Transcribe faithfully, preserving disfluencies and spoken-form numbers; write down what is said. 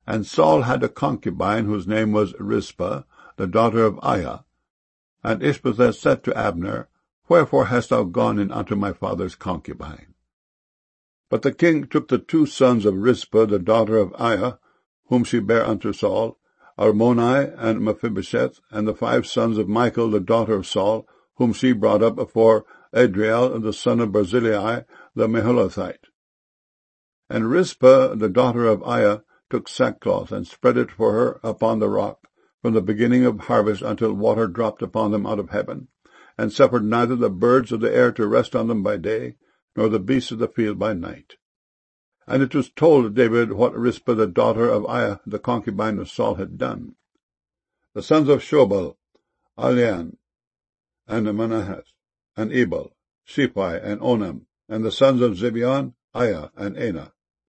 And Saul had a concubine whose name was Rizpah, the daughter of Aiah. And Ishbosheth said to Abner, Wherefore hast thou gone in unto my father's concubine? But the king took the two sons of Rizpah, the daughter of Aiah, whom she bare unto Saul, Armoni and Mephibosheth, and the five sons of Michal, the daughter of Saul, whom she brought up before Adriel, the son of Barzillai, the Meholathite. And Rizpah, the daughter of Aiah, took sackcloth, and spread it for her upon the rock, from the beginning of harvest until water dropped upon them out of heaven, and suffered neither the birds of the air to rest on them by day, nor the beasts of the field by night. And it was told David what Rizpah the daughter of Aiah, the concubine of Saul, had done. The sons of Shobal, Alian, and Manahath, and Ebal, Shephi, and Onam, and the sons of Zibeon, Aiah, and Anah.